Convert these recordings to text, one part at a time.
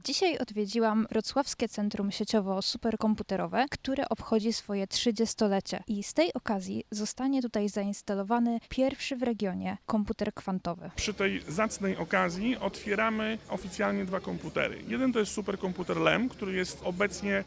Dzisiaj odwiedziłam Wrocławskie Centrum Sieciowo-Superkomputerowe, które obchodzi swoje 30-lecie i z tej okazji zostanie tutaj zainstalowany pierwszy w regionie komputer kwantowy. Przy tej zacnej okazji otwieramy oficjalnie dwa komputery. Jeden to jest superkomputer LEM, który jest obecnie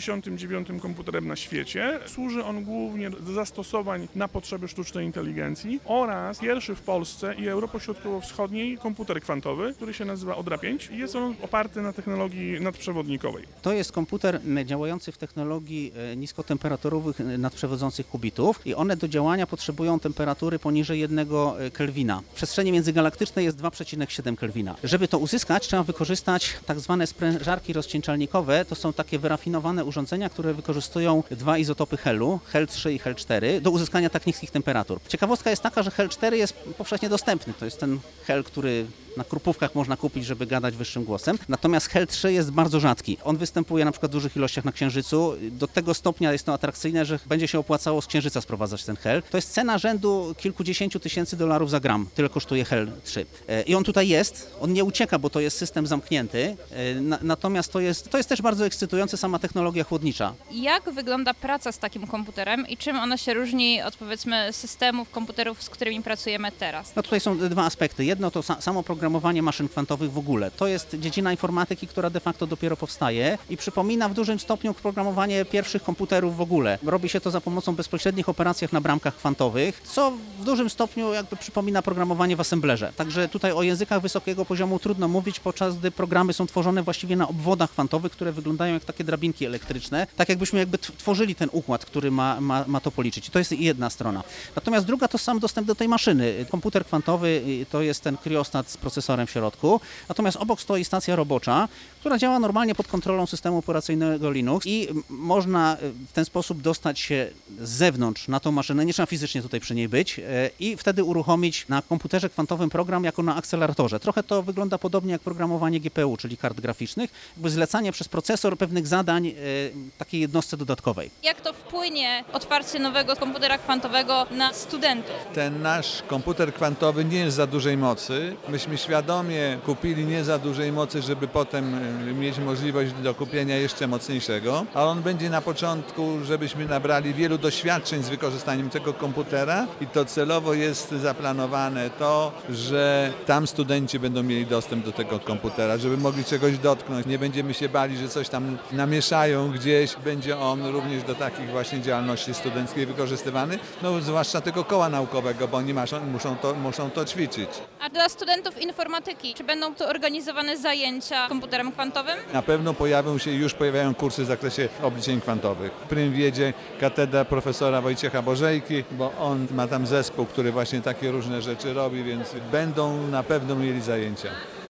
99. komputerem na świecie. Służy on głównie do zastosowań na potrzeby sztucznej inteligencji oraz pierwszy w Polsce i Europie Środkowo-Wschodniej komputer kwantowy, który się nazywa Odra 5 i jest on oparty na technologii nadprzewodnikowej. To jest komputer działający w technologii niskotemperaturowych nadprzewodzących qubitów i one do działania potrzebują temperatury poniżej 1 Kelwina. W przestrzeni międzygalaktycznej jest 2,7 Kelwina. Żeby to uzyskać, trzeba wykorzystać tak zwane sprężarki rozcieńczalnikowe. To są takie wyrafinowane urządzenia, które wykorzystują dwa izotopy helu, hel-3 i hel-4, do uzyskania tak niskich temperatur. Ciekawostka jest taka, że hel-4 jest powszechnie dostępny. To jest ten hel, który na krupówkach można kupić, żeby gadać wyższym głosem. Natomiast hel-3 jest bardzo rzadki. On występuje na przykład w dużych ilościach na Księżycu. Do tego stopnia jest to atrakcyjne, że będzie się opłacało z Księżyca sprowadzać ten hel. To jest cena rzędu kilkudziesięciu tysięcy dolarów za gram. Tyle kosztuje hel-3. I on tutaj jest. On nie ucieka, bo to jest system zamknięty. Natomiast to jest też bardzo ekscytujące, sama technologia chłodnicza. Jak wygląda praca z takim komputerem i czym ona się różni od, powiedzmy, systemów, komputerów, z którymi pracujemy teraz? No tutaj są dwa aspekty. Jedno to samo programowanie maszyn kwantowych w ogóle. To jest dziedzina informatyki, która de facto dopiero powstaje i przypomina w dużym stopniu programowanie pierwszych komputerów w ogóle. Robi się to za pomocą bezpośrednich operacji na bramkach kwantowych, co w dużym stopniu jakby przypomina programowanie w assemblerze. Także tutaj o językach wysokiego poziomu trudno mówić, podczas gdy programy są tworzone właściwie na obwodach kwantowych, które wyglądają jak takie drabinki elektryczne, tak jakbyśmy tworzyli ten układ, który ma to policzyć. I to jest jedna strona. Natomiast druga to sam dostęp do tej maszyny. Komputer kwantowy to jest ten kriostat z procesorem w środku, natomiast obok stoi stacja robocza, która działa normalnie pod kontrolą systemu operacyjnego Linux i można w ten sposób dostać się z zewnątrz na tą maszynę, nie trzeba fizycznie tutaj przy niej być i wtedy uruchomić na komputerze kwantowym program jako na akceleratorze. Trochę to wygląda podobnie jak programowanie GPU, czyli kart graficznych, jakby zlecanie przez procesor pewnych zadań takiej jednostce dodatkowej. Jak to wpłynie otwarcie nowego komputera kwantowego na studentów? Ten nasz komputer kwantowy nie jest za dużej mocy. Myśmy świadomie kupili nie za dużej mocy, żeby potem mieć możliwość do kupienia jeszcze mocniejszego, a on będzie na początku, żebyśmy nabrali wielu doświadczeń z wykorzystaniem tego komputera i to celowo jest zaplanowane to, że tam studenci będą mieli dostęp do tego komputera, żeby mogli czegoś dotknąć. Nie będziemy się bali, że coś tam namieszają gdzieś. Będzie on również do takich właśnie działalności studenckiej wykorzystywany, no zwłaszcza tego koła naukowego, bo oni muszą to ćwiczyć. A dla studentów informatyki, czy będą tu organizowane zajęcia komputerem kwantowym? Na pewno pojawiają kursy w zakresie obliczeń kwantowych. W Prym wiedzie katedra profesora Wojciecha Bożejki, bo on ma tam zespół, który właśnie takie różne rzeczy robi, więc będą na pewno mieli zajęcia.